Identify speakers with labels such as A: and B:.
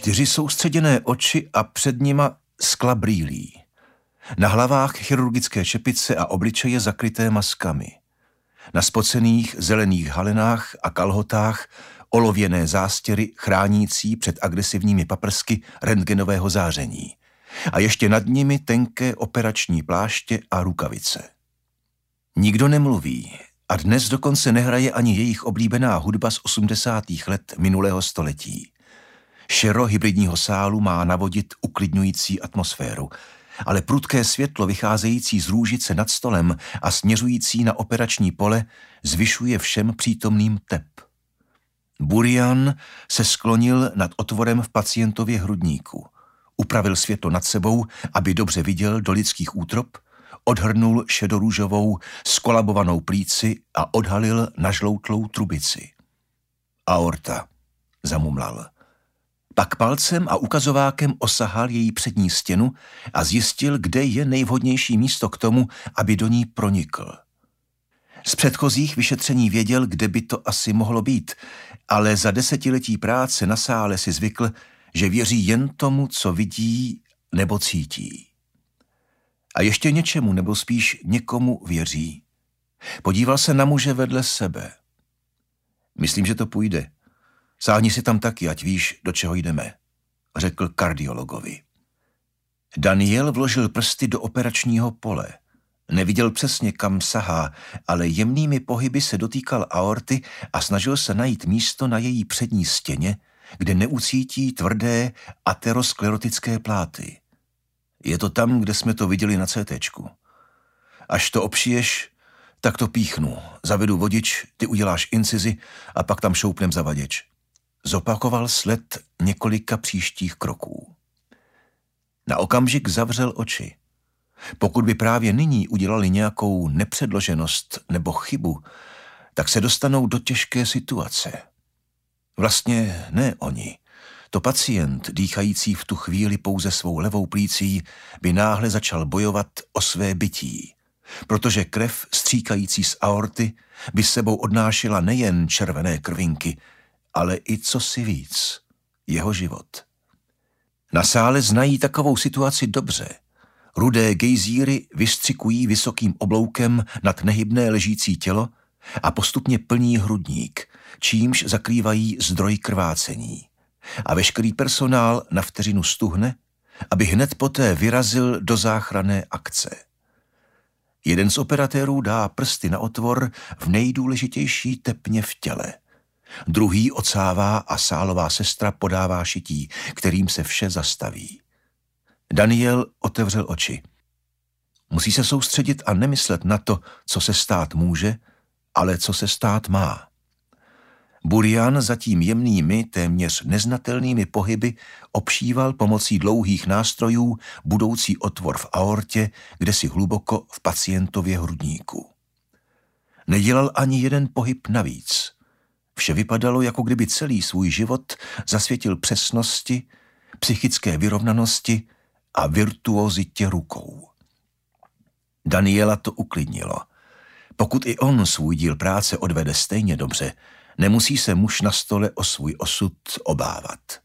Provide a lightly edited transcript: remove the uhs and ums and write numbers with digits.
A: 4 soustředěné oči a před nima skla brýlí. Na hlavách chirurgické čepice a obličeje zakryté maskami. Na spocených zelených halenách a kalhotách olověné zástěry chránící před agresivními paprsky rentgenového záření. A ještě nad nimi tenké operační pláště a rukavice. Nikdo nemluví a dnes dokonce nehraje ani jejich oblíbená hudba z 80. let minulého století. Šero hybridního sálu má navodit uklidňující atmosféru, ale prudké světlo vycházející z růžice nad stolem a směřující na operační pole zvyšuje všem přítomným tep. Burian se sklonil nad otvorem v pacientově hrudníku. Upravil světlo nad sebou, aby dobře viděl do lidských útrop, odhrnul šedorůžovou skolabovanou plíci a odhalil nažloutlou trubici. Aorta, zamumlal. Pak palcem a ukazovákem osahal její přední stěnu a zjistil, kde je nejvhodnější místo k tomu, aby do ní pronikl. Z předchozích vyšetření věděl, kde by to asi mohlo být, ale za desetiletí práce na sále si zvykl, že věří jen tomu, co vidí nebo cítí. A ještě něčemu, nebo spíš někomu věří. Podíval se na muže vedle sebe. Myslím, že to půjde. Sáhni si tam taky, ať víš, do čeho jdeme, řekl kardiologovi. Daniel vložil prsty do operačního pole. Neviděl přesně, kam sahá, ale jemnými pohyby se dotýkal aorty a snažil se najít místo na její přední stěně, kde neucítí tvrdé aterosklerotické pláty. Je to tam, kde jsme to viděli na CTčku. Až to opšiješ, tak to píchnu. Zavedu vodič, ty uděláš incizi a pak tam šoupnem zavaděč. Zopakoval sled několika příštích kroků. Na okamžik zavřel oči. Pokud by právě nyní udělali nějakou nepředloženost nebo chybu, tak se dostanou do těžké situace. Vlastně ne oni. To pacient, dýchající v tu chvíli pouze svou levou plící, by náhle začal bojovat o své bytí, protože krev stříkající z aorty by sebou odnášela nejen červené krvinky, ale i cosi víc, jeho život. Na sále znají takovou situaci dobře. Rudé gejzíry vystřikují vysokým obloukem nad nehybné ležící tělo a postupně plní hrudník, čímž zakrývají zdroj krvácení. A veškerý personál na vteřinu stuhne, aby hned poté vyrazil do záchranné akce. Jeden z operatérů dá prsty na otvor v nejdůležitější tepně v těle. Druhý odsává a sálová sestra podává šití, kterým se vše zastaví. Daniel otevřel oči. Musí se soustředit a nemyslet na to, co se stát může, ale co se stát má. Burian zatím jemnými, téměř neznatelnými pohyby obšíval pomocí dlouhých nástrojů budoucí otvor v aortě, kde si hluboko v pacientově hrudníku. Nedělal ani jeden pohyb navíc. Vše vypadalo, jako kdyby celý svůj život zasvětil přesnosti, psychické vyrovnanosti a virtuozitě rukou. Daniela to uklidnilo. Pokud i on svůj díl práce odvede stejně dobře, nemusí se muž na stole o svůj osud obávat.